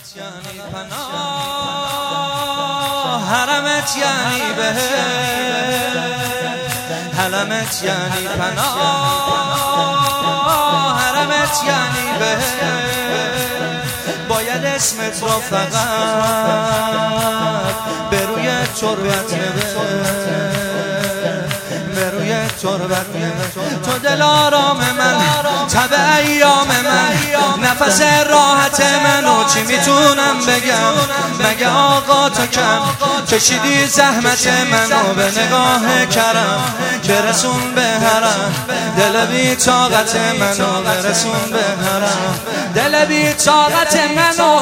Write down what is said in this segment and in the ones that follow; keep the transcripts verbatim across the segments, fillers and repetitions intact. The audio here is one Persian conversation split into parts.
یعنی پناه، حرمت یعنی بهشت، حرمت یعنی پناه، حرمت یعنی بهشت. باید اسمت را فقط به روی تربت نوشت، به روی تربت نوشت. تو دل آرام من، تب ایام من، نفس راحت منو چی میتونم بگم؟ مگه آقا تو کم کشیدی زحمت منو به نگاه کرم، برسون به حرم دل بی طاقت منو، برسون به حرم دل بی طاقت منو.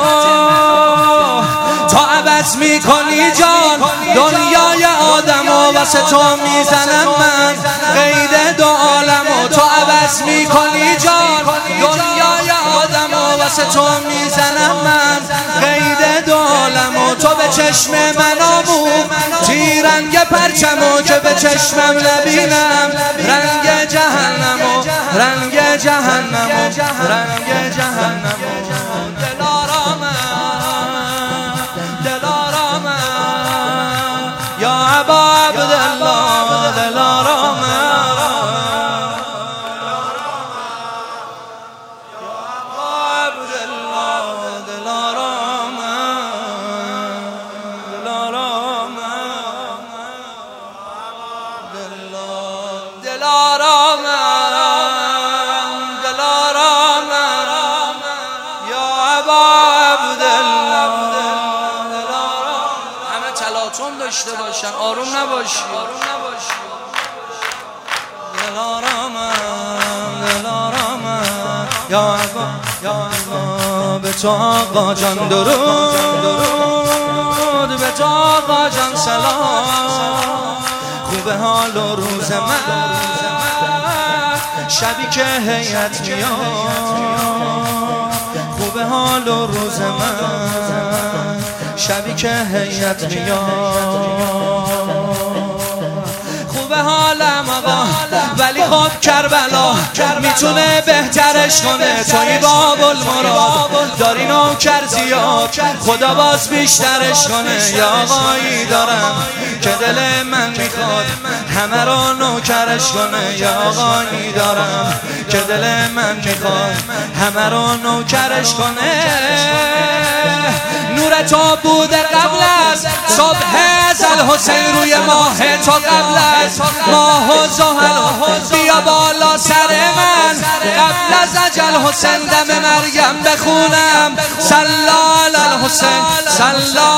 تا عوض میکنی جان دنیای آدمو، واسه تو میزنم من قید دو عالمو. تو عوض میکنی جان دنیای آدمو، واسه تو میزنم من قید دو عالمو. تو به چشم من آمو تیرنگ پرچمو، که به چشمم نبینم رنگ جهنمو، رنگ جهنمو، رنگ جهنمو. یا ابا عبدالله دلارام، یا ابا عبدالله دلارام، دلارام، دلارام، دلارام، یا ابا عبدالله. تلاطم داشته باشن، آروم نباشی، آروم نباشی. دلارامم، دلارامم، یا آقا، یا آقا به تو آقا جان درود، درود به تو آقا جان سلام. خوبه حال و روز من شبی که هیئت میاد، خوبه حال و روز من شبی که هیئت میاد. خوبه حالم آقا ولی خب کربلا میتونه بهترش کنه. توی باب المراد داری نوکر زیاد، خدا باز بیشترش کنه. یا آقایی دارم که دل من میخواد همه رو نوکرش کنه. یا آقایی دارم که دل من میخواد همه رو نوکرش کنه. نور تو بوده قبل از صبح ازل، حسین روی ماه تو قبل از ماه و زحل. بیا بالا سر من قبل از اجل، حسین دم مریم بخونم صلا علی الحسین، صلا